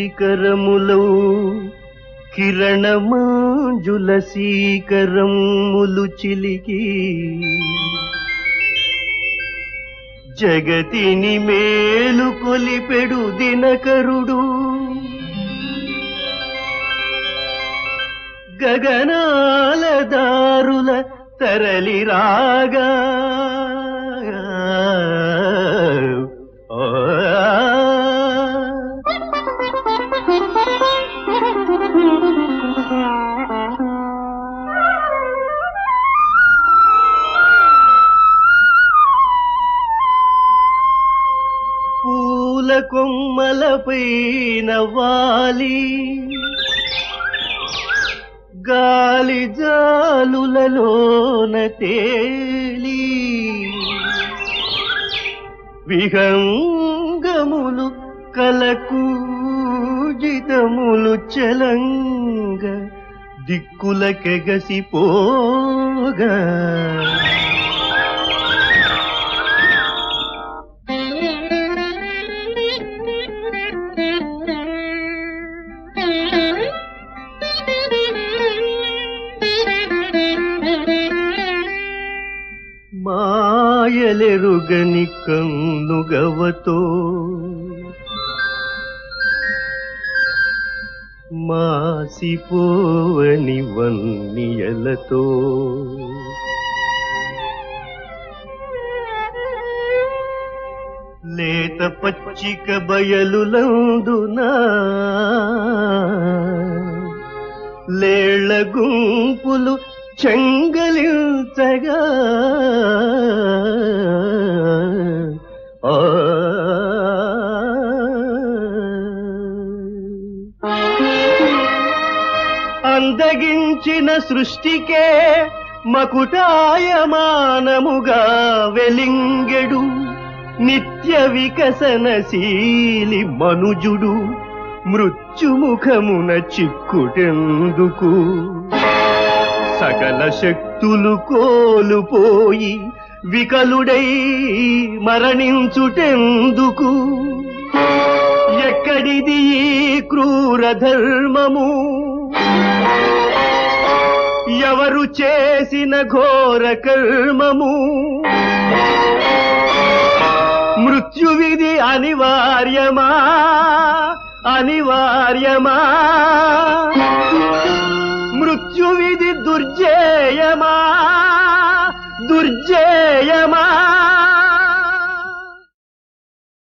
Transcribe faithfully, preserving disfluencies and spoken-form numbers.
శిఖరములో కిరణమాంజుల శీకరములు చిలికి జగతిని మేలు కొలిపెడు దినకరుడు గగనాల దారుల తరలి రాగా పూల కొమ్మలపైన వాలి గాలి జాలులలోన తేలి విహంగములు కలకూజితములు చలంగ దిక్కులకెగసిపోగా మాయలెరుగని కన్నుగవతో మాసిపోవని వన్నియలతో లేత పచ్చిక బయలులందునా లేళ్ల గుంపులు చెంగలించగా అందగించిన సృష్టికే మకుటాయమానముగా వెలింగెడు నిత్య వికసనశీలి మనుజుడు మృత్యుముఖమున చిక్కుటెందుకు సకల శక్తులు కోలుపోయి వికలుడై మరణించుటెందుకు ఎక్కడిది ఈ క్రూర ధర్మము ఎవరు చేసిన ఘోర కర్మము మృత్యువిధి అనివార్యమా అనివార్యమా మృత్యువిధి దుర్జేయమా దుర్జేయమా